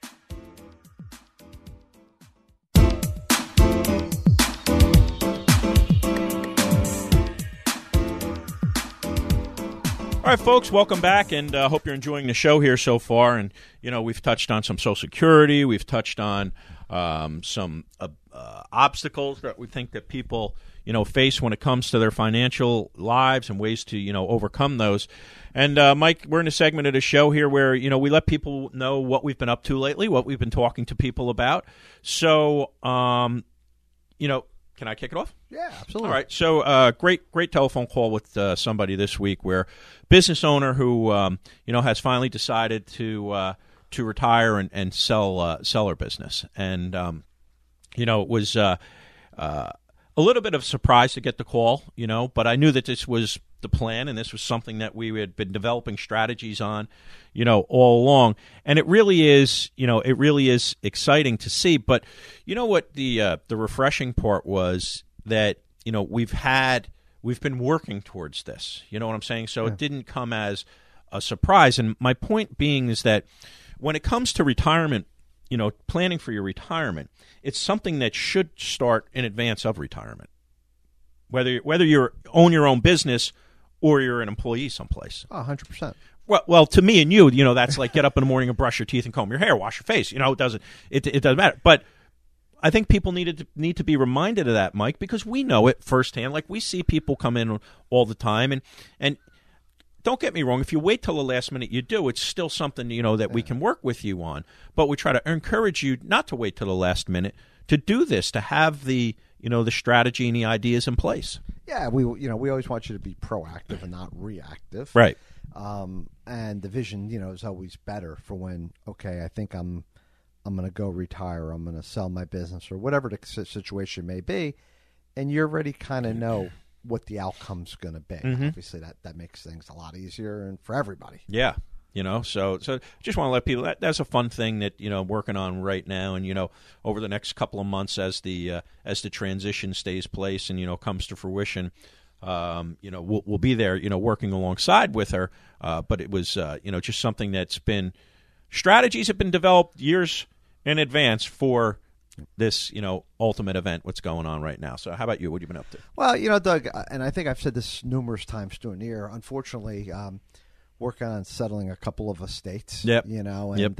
All right, folks, welcome back, and hope you're enjoying the show here so far. And, you know, we've touched on some Social Security. We've touched on some obstacles that we think that people, you know, face when it comes to their financial lives and ways to, you know, overcome those. And, Mike, we're in a segment of the show here where, you know, we let people know what we've been up to lately, what we've been talking to people about. So, you know, can I kick it off?
Yeah, absolutely.
All right. So, great telephone call with somebody this week where business owner who you know has finally decided to retire and sell her business, and you know it was a little bit of a surprise to get the call, you know, but I knew that this was the plan and this was something that we had been developing strategies on, you know, all along. And it really is, you know, it really is exciting to see. But you know what the refreshing part was that, you know, we've been working towards this. You know what I'm saying? So It didn't come as a surprise. And my point being is that when it comes to retirement, you know, planning for your retirement, it's something that should start in advance of retirement. Whether you own your own business or you're an employee someplace.
100%.
Well, to me and you know, that's like get up in the morning and brush your teeth and comb your hair, wash your face. You know, it doesn't matter. But I think people need to be reminded of that, Mike, because we know it firsthand. Like we see people come in all the time, and don't get me wrong. If you wait till the last minute, you do. It's still something, you know, that we can work with you on. But we try to encourage you not to wait till the last minute to do this, to have the, you know, the strategy and the ideas in place.
Yeah, we always want you to be proactive and not reactive.
Right.
And the vision, you know, is always better for when, okay, I think I'm going to go retire, I'm going to sell my business, or whatever the situation may be, and you already kind of know what the outcome's going to be. Mm-hmm. Obviously, that makes things a lot easier and for everybody.
Yeah. You know, so just want to let people that's a fun thing that, you know, I'm working on right now, and you know, over the next couple of months as the transition stays place and, you know, comes to fruition, you know, we'll be there, you know, working alongside with her. But it was you know, just something that's been strategies have been developed years in advance for this, you know, ultimate event, what's going on right now. So how about you? What have you been up to?
Well, you know, Doug, and I think I've said this numerous times during the year, unfortunately, working on settling a couple of estates, you know, and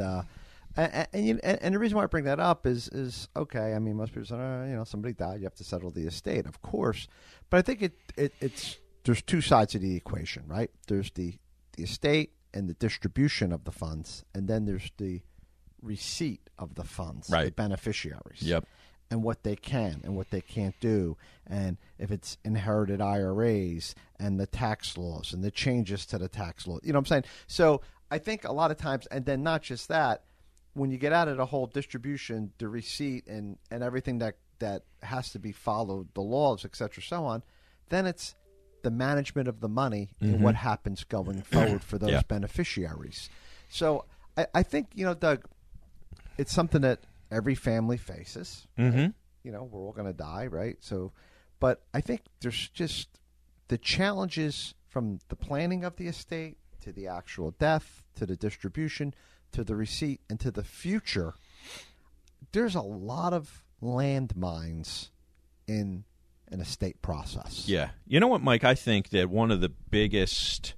and the reason why I bring that up is okay. I mean, most people say, you know, somebody died, you have to settle the estate, of course. But I think it's there's two sides of the equation, right? There's the estate and the distribution of the funds, and then there's the receipt of the funds, the beneficiaries.
Yep.
and what they can and what they can't do, and if it's inherited IRAs and the tax laws and the changes to the tax law. You know what I'm saying? So I think a lot of times, and then not just that, when you get out of the whole distribution, the receipt, and everything that has to be followed, the laws, et cetera, so on, then it's the management of the money and what happens going forward for those beneficiaries. So I think, Doug, it's something that every family faces. Right? We're all going to die, right? So, but I think there's just the challenges from the planning of the estate to the actual death, to the distribution, to the receipt, and to the future. There's a lot of landmines in an estate process.
Yeah. You know what, Mike? I think that one of the biggest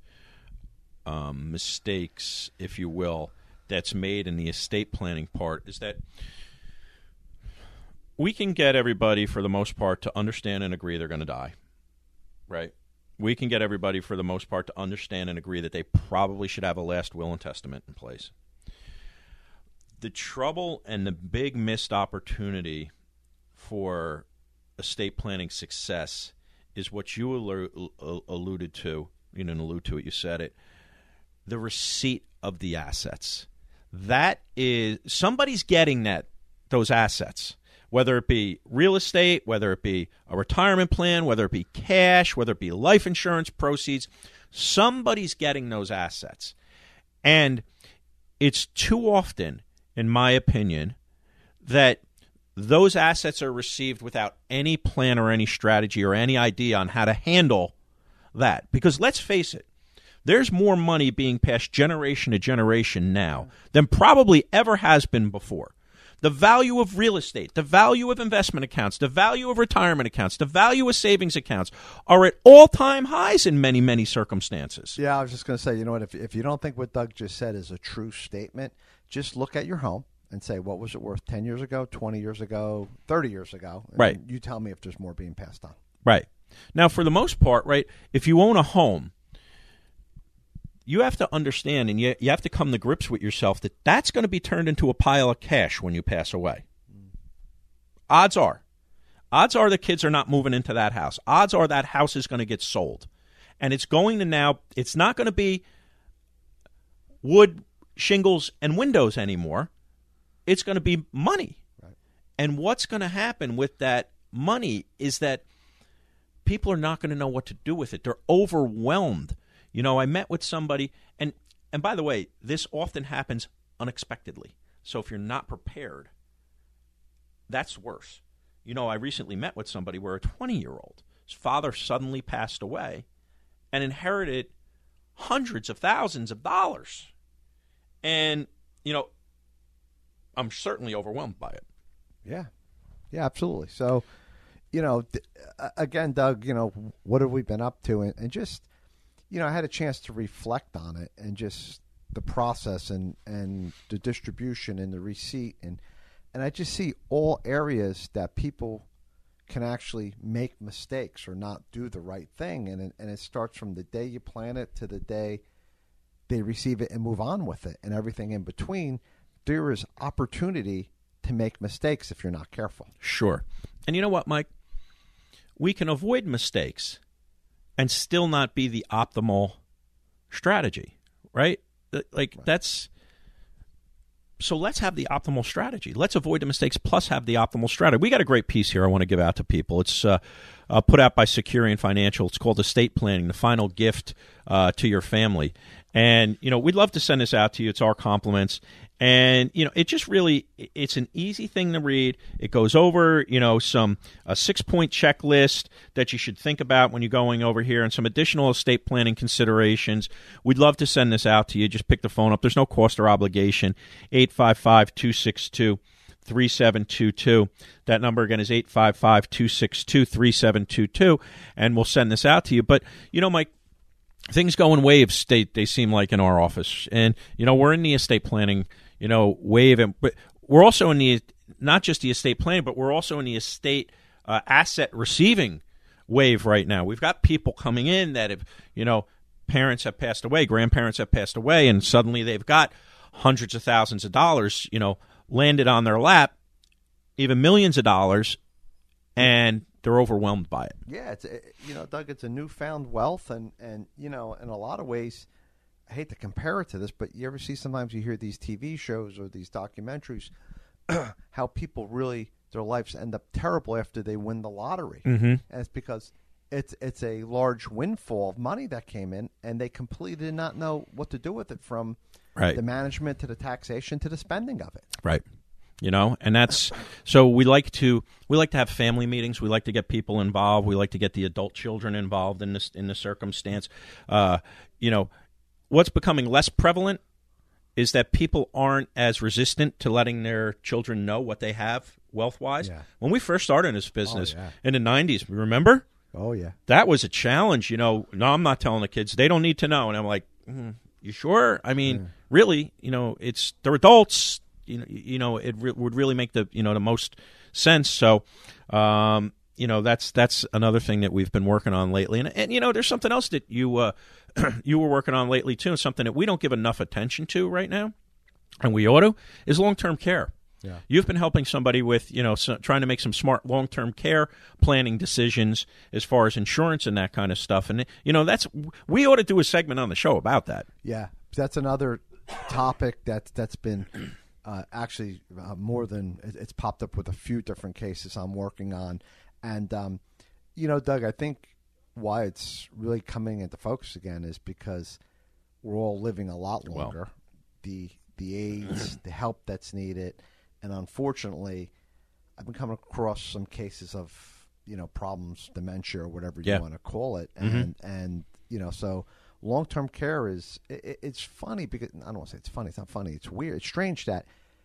mistakes, if you will, that's made in the estate planning part is that we can get everybody, for the most part, to understand and agree they're going to die, right? We can get everybody, for the most part, to understand and agree that they probably should have a last will and testament in place. The trouble and the big missed opportunity for estate planning success is what you alluded to. You didn't allude to it, you said it. The receipt of the assets. That is, somebody's getting those assets, whether it be real estate, whether it be a retirement plan, whether it be cash, whether it be life insurance proceeds. Somebody's getting those assets. And it's too often, in my opinion, that those assets are received without any plan or any strategy or any idea on how to handle that. Because let's face it, there's more money being passed generation to generation now than probably ever has been before. The value of real estate, the value of investment accounts, the value of retirement accounts, the value of savings accounts are at all-time highs in many, many circumstances.
Yeah, I was just going to say, you know what, if you don't think what Doug just said is a true statement, just look at your home and say, what was it worth 10 years ago, 20 years ago, 30 years ago? And
right.
You tell me if there's more being passed on.
Right. Now, for the most part, right, if you own a home, you have to understand and you have to come to grips with yourself that that's going to be turned into a pile of cash when you pass away. Odds are the kids are not moving into that house. Odds are that house is going to get sold. And it's going to now, it's not going to be wood, shingles, and windows anymore. It's going to be money. Right. And what's going to happen with that money is that people are not going to know what to do with it. They're overwhelmed. You know, I met with somebody, and by the way, this often happens unexpectedly. So if you're not prepared, that's worse. You know, I recently met with somebody where a 20-year-old, his father suddenly passed away and inherited hundreds of thousands of dollars. And, you know, I'm certainly overwhelmed by it.
Yeah. Yeah, absolutely. So, you know, again, Doug, you know, what have we been up to? And just, you know, I had a chance to reflect on it and just the process and the distribution and the receipt. And I just see all areas that people can actually make mistakes or not do the right thing. And it starts from the day you plan it to the day they receive it and move on with it. And everything in between, there is opportunity to make mistakes if you're not careful.
Sure. And you know what, Mike? We can avoid mistakes and still not be the optimal strategy, right? Like that's so let's have the optimal strategy. Let's avoid the mistakes plus have the optimal strategy. We got a great piece here I want to give out to people. It's put out by Securian Financial. It's called Estate Planning, the Final Gift to Your Family. And, you know, we'd love to send this out to you. It's our compliments. And, you know, it just really, it's an easy thing to read. It goes over, you know, a 6-point checklist that you should think about when you're going over here and some additional estate planning considerations. We'd love to send this out to you. Just pick the phone up. There's no cost or obligation. 855-262-3722. That number again is 855-262-3722. And we'll send this out to you. But, you know, Mike, things go in waves, they seem like, in our office. And, you know, we're in the estate planning, you know, wave. But we're also in the, not just the estate planning, but we're also in the estate asset receiving wave right now. We've got people coming in that have, you know, parents have passed away, grandparents have passed away, and suddenly they've got hundreds of thousands of dollars, you know, landed on their lap, even millions of dollars, and they're overwhelmed by it.
Yeah, it's Doug, it's a newfound wealth, and in a lot of ways, I hate to compare it to this, but you ever see sometimes you hear these TV shows or these documentaries, how people really their lives end up terrible after they win the lottery, and it's because it's a large windfall of money that came in, and they completely did not know what to do with it, from the management to the taxation to the spending of it.
Right. And that's so we like to have family meetings. We like to get people involved. We like to get the adult children involved in the circumstance. What's becoming less prevalent is that people aren't as resistant to letting their children know what they have wealth-wise. Yeah. When we first started in this business in the 90s, remember?
Oh, yeah.
That was a challenge. No, I'm not telling the kids. They don't need to know. And I'm like, you sure? I mean, really, they're adults. It would really make the most sense. So, that's another thing that we've been working on lately. And there's something else that you were working on lately too, and something that we don't give enough attention to right now, and we ought to, is long-term care. Yeah. You've been helping somebody with, trying to make some smart long-term care planning decisions as far as insurance and that kind of stuff. And, we ought to do a segment on the show about that.
Yeah, that's another topic that's been actually more than it's popped up with a few different cases I'm working on. And, Doug, I think why it's really coming into focus again is because we're all living a lot longer. The aids, the help that's needed. And unfortunately, I've been coming across some cases of, problems, dementia or whatever you want to call it. And so long-term care it's funny because, I don't want to say it's funny. It's not funny. It's weird. It's strange that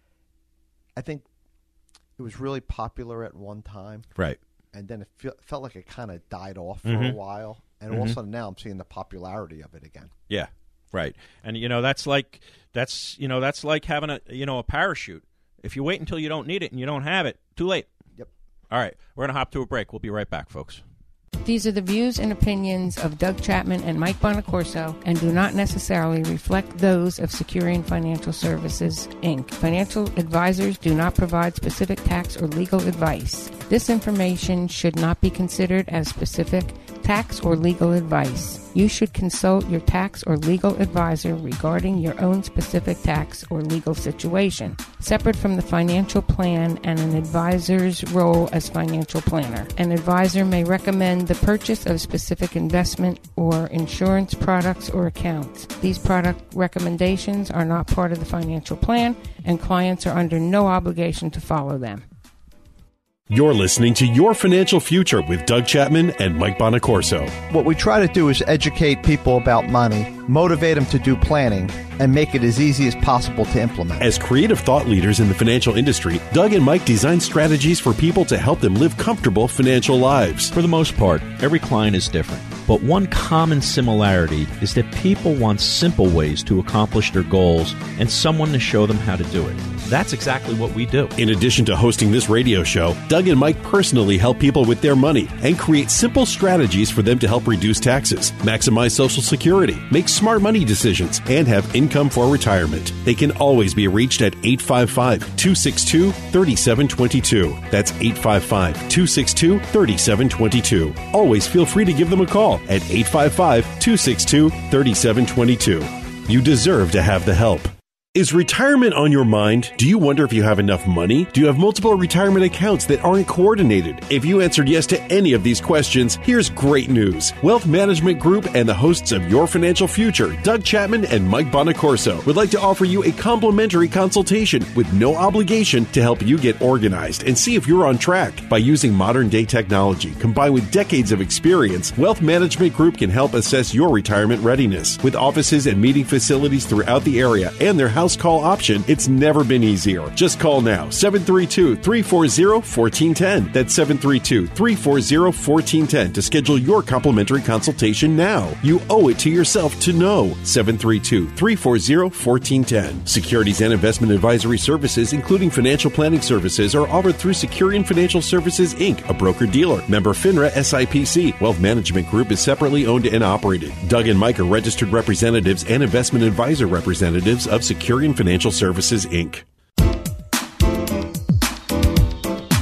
I think it was really popular at one time.
Right.
And then it felt like it kind of died off for a while. And all of a sudden now I'm seeing the popularity of it again.
Yeah, right. And, that's like having a parachute. If you wait until you don't need it and you don't have it, too late.
Yep.
All right. We're going to hop to a break. We'll be right back, folks.
These are the views and opinions of Doug Chapman and Mike Bonacorso and do not necessarily reflect those of Securian Financial Services, Inc. Financial advisors do not provide specific tax or legal advice. This information should not be considered as specific tax or legal advice. You should consult your tax or legal advisor regarding your own specific tax or legal situation, separate from the financial plan and an advisor's role as financial planner. An advisor may recommend the purchase of specific investment or insurance products or accounts. These product recommendations are not part of the financial plan, and clients are under no obligation to follow them.
You're listening to Your Financial Future with Doug Chapman and Mike Bonacorso.
What we try to do is educate people about money, motivate them to do planning, and make it as easy as possible to implement.
As creative thought leaders in the financial industry, Doug and Mike design strategies for people to help them live comfortable financial lives.
For the most part, every client is different. But one common similarity is that people want simple ways to accomplish their goals and someone to show them how to do it. That's exactly what we do.
In addition to hosting this radio show, Doug and Mike personally help people with their money and create simple strategies for them to help reduce taxes, maximize Social Security, make smart money decisions, and have income for retirement. They can always be reached at 855-262-3722. That's 855-262-3722. Always feel free to give them a call at 855-262-3722. You deserve to have the help. Is retirement on your mind? Do you wonder if you have enough money? Do you have multiple retirement accounts that aren't coordinated? If you answered yes to any of these questions, here's great news. Wealth Management Group and the hosts of Your Financial Future, Doug Chapman and Mike Bonacorso, would like to offer you a complimentary consultation with no obligation to help you get organized and see if you're on track. By using modern-day technology combined with decades of experience, Wealth Management Group can help assess your retirement readiness. With offices and meeting facilities throughout the area and their house call option, it's never been easier. Just call now, 732-340-1410. That's 732-340-1410 to schedule your complimentary consultation now. You owe it to yourself to know. 732-340-1410. Securities and investment advisory services, including financial planning services, are offered through Securian Financial Services, Inc., a broker-dealer. Member FINRA SIPC. Wealth Management Group is separately owned and operated. Doug and Mike are registered representatives and investment advisor representatives of Securian Financial Services, Inc.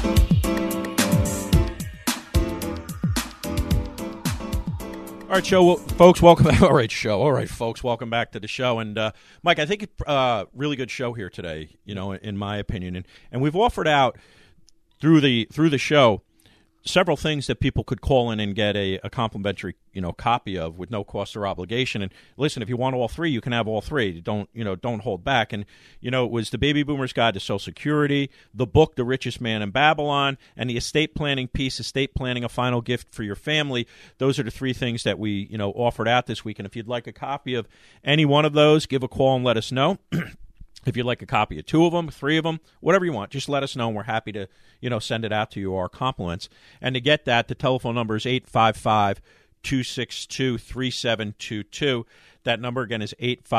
All right, folks, welcome back. All right, folks, welcome back to the show. And Mike, I think really good show here today. In my opinion, and we've offered out through the show several things that people could call in and get a complimentary copy of with no cost or obligation. And listen, if you want all three, you can have all three. Don't hold back. And it was the Baby Boomer's Guide to Social Security, the book The Richest Man in Babylon, and the estate planning piece, Estate Planning: A Final Gift for Your Family. Those are the three things that we offered out this week. And if you'd like a copy of any one of those, give a call and let us know. If you'd like a copy of two of them, three of them, whatever you want, just let us know, and we're happy to, send it out to you, our compliments. And to get that, the telephone number is 855-262-3722. That number, again, is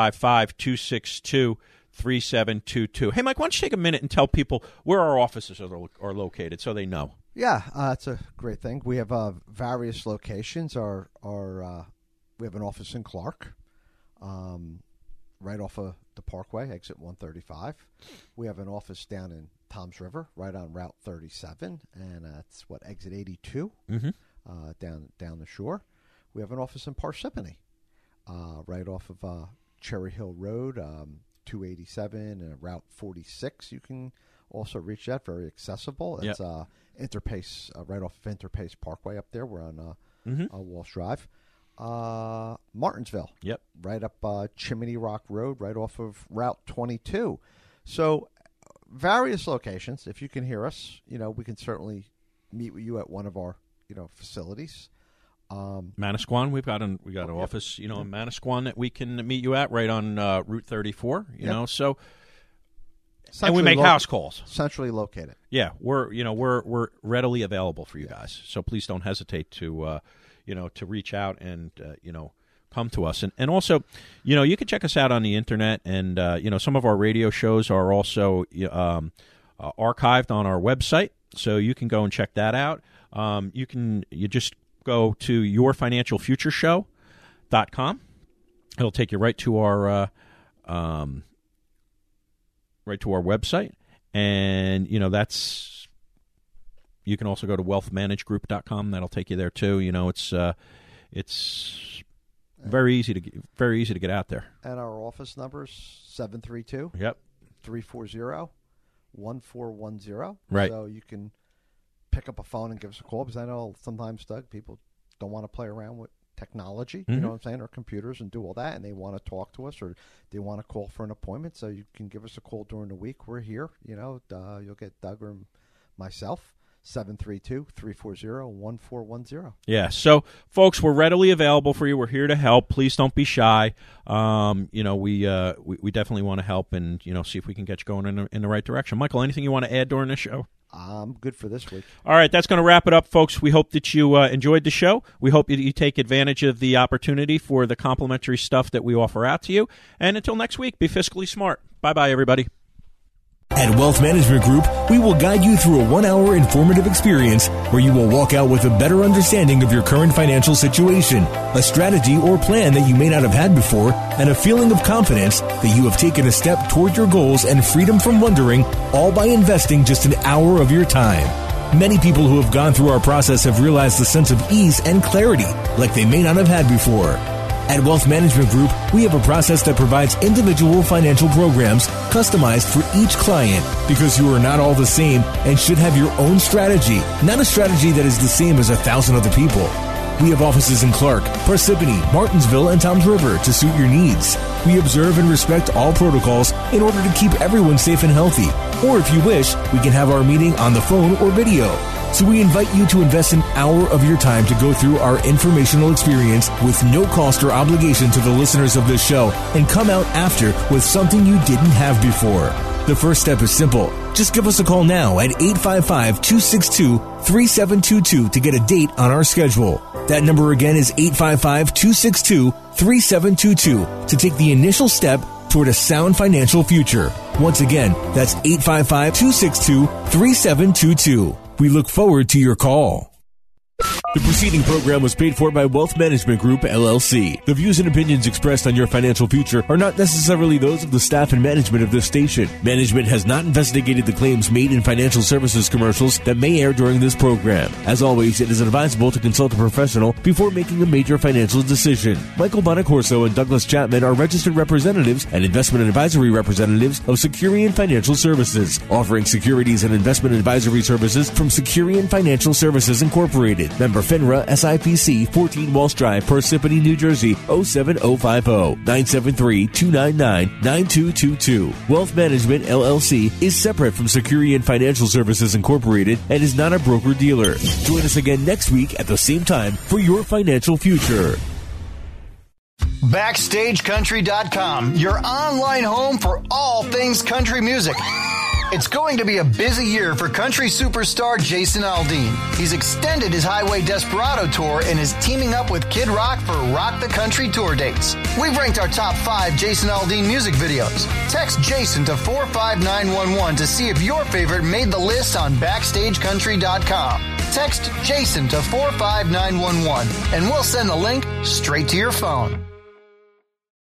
855-262-3722. Hey, Mike, why don't you take a minute and tell people where our offices are located so they know?
Yeah, that's a great thing. We have various locations. We have an office in Clark, right off of the Parkway, exit 135. We have an office down in Toms River, right on Route 37, and that's exit 82, down the shore. We have an office in Parsippany, right off of Cherry Hill Road, 287 and Route 46. You can also reach that, very accessible. It's Interpace, right off of Interpace Parkway up there. We're on Walsh Drive. Martinsville.
Yep.
Right up Chimney Rock Road, right off of Route 22. So various locations. If you can hear us, we can certainly meet with you at one of our, facilities.
Manasquan, we got an office, in Manasquan that we can meet you at, right on Route 34. So. And we make house calls.
Centrally located.
Yeah, we're readily available for you guys. So please don't hesitate to to reach out and come to us. And also, you can check us out on the internet, and some of our radio shows are also archived on our website, so you can go and check that out. You just go to yourfinancialfutureshow.com. It'll take you right to our website, and you can also go to wealthmanagegroup.com. That'll take you there too. It's very easy to get out there.
And our office number is 732 340 1410.
Right.
So you can pick up a phone and give us a call, because I know sometimes, Doug, people don't want to play around with technology, you know what I'm saying, or computers, and do all that, and they want to talk to us, or they want to call for an appointment. So you can give us a call during the week. We're here. You'll get Doug or myself. 732-340-1410.
Yeah, so folks, we're readily available for you. We're here to help. Please don't be shy. We definitely want to help, and see if we can get you going in the right direction. Michael, anything you want to add during the show?
I'm good for this week.
All right, that's going to wrap it up, folks. We hope that you enjoyed the show. We hope you take advantage of the opportunity for the complimentary stuff that we offer out to you. And until next week, be fiscally smart. Bye-bye, everybody.
At Wealth Management Group, we will guide you through a 1-hour informative experience where you will walk out with a better understanding of your current financial situation, a strategy or plan that you may not have had before, and a feeling of confidence that you have taken a step toward your goals and freedom from wondering, all by investing just an hour of your time. Many people who have gone through our process have realized a sense of ease and clarity like they may not have had before. At Wealth Management Group, we have a process that provides individual financial programs customized for each client, because you are not all the same and should have your own strategy, not a strategy that is the same as 1,000 other people. We have offices in Clark, Parsippany, Martinsville, and Toms River to suit your needs. We observe and respect all protocols in order to keep everyone safe and healthy. Or if you wish, we can have our meeting on the phone or video. So we invite you to invest an hour of your time to go through our informational experience with no cost or obligation to the listeners of this show, and come out after with something you didn't have before. The first step is simple. Just give us a call now at 855-262-3722 to get a date on our schedule. That number again is 855-262-3722 to take the initial step toward a sound financial future. Once again, that's 855-262-3722. We look forward to your call. The preceding program was paid for by Wealth Management Group, LLC. The views and opinions expressed on your financial future are not necessarily those of the staff and management of this station. Management has not investigated the claims made in financial services commercials that may air during this program. As always, it is advisable to consult a professional before making a major financial decision. Michael Bonacorso and Douglas Chapman are registered representatives and investment advisory representatives of Securian Financial Services, offering securities and investment advisory services from Securian Financial Services Incorporated. Member FINRA SIPC, 14 Walsh Drive, Parsippany, New Jersey, 07050 973-299-9222. Wealth Management LLC is separate from Securian Financial Services Incorporated and is not a broker-dealer. Join us again next week at the same time for your financial future.
BackstageCountry.com, your online home for all things country music. It's going to be a busy year for country superstar Jason Aldean. He's extended his Highway Desperado tour and is teaming up with Kid Rock for Rock the Country tour dates. We've ranked our top 5 Jason Aldean music videos. Text Jason to 45911 to see if your favorite made the list on BackstageCountry.com. Text Jason to 45911 and we'll send the link straight to your phone.